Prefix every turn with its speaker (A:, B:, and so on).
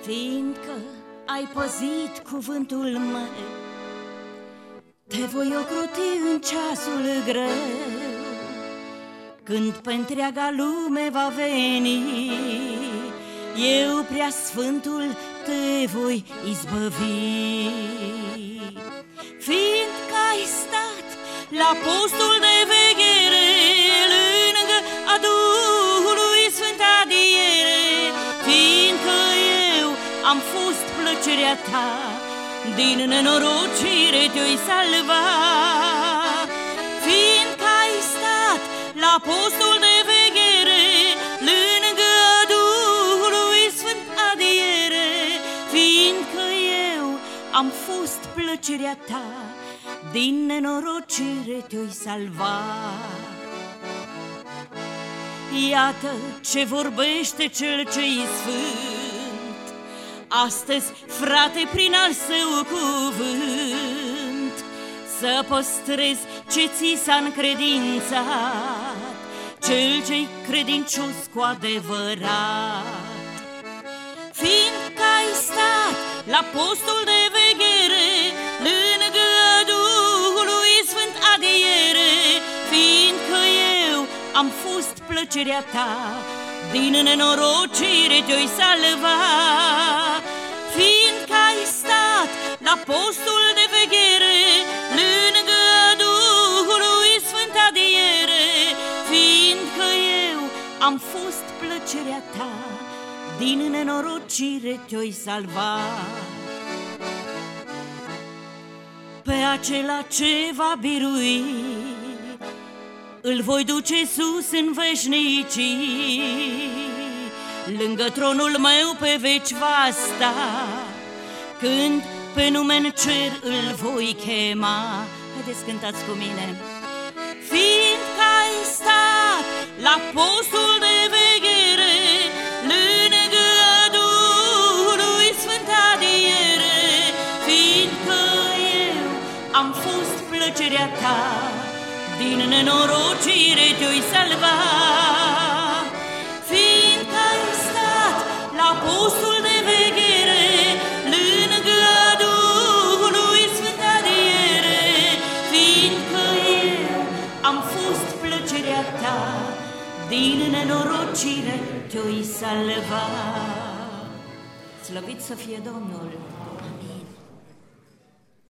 A: Fiindcă ai păzit cuvântul meu, te voi ocroti în ceasul greu, când pe întreaga lume va veni, eu, Preasfântul, te voi izbăvi. Fiindcă ai stat la postul de veghere, lângă a Duhului Sfânt adiere, fiindcă eu am fost plăcerea ta, din nenorocire te-oi salva. Fiindcă ai stat la postul de veghere, lângă Duhului Sfânt adiere, fiindcă eu am fost plăcerea ta, din nenorocire te-oi salva. Iată ce vorbește cel ce-i sfânt, astăzi, frate, prin al său cuvânt, să păstrezi ce ți s-a încredințat, cel ce-i credincios cu adevărat. Fiindcă ai stat la postul de veghere, lângă Duhului Sfânt adiere, fiindcă eu am fost plăcerea ta, din nenorocire te-oi salva. Fiindcă ai stat la postul de veghere, lângă Duhului Sfânt adiere, fiindcă eu am fost plăcerea ta, din nenorocire te-oi salva. Pe acela ce va birui, îl voi duce sus în veșnicii, lângă tronul meu pe veci va sta, când pe nume-n cer îl voi chema. Haideți, cântați cu mine. Fiindcă ai stat la postul de veghere, lângă Duhului Sfânt adiere, fiindcă eu am fost plăcerea ta, din nenorocire te-oi salva. Fiindcă ai stat la postul de veghere, lângă Duhului Sfânt adiere, fiindcă eu am fost plăcerea ta, din nenorocire te-oi salva. Slăvit să fie Domnul!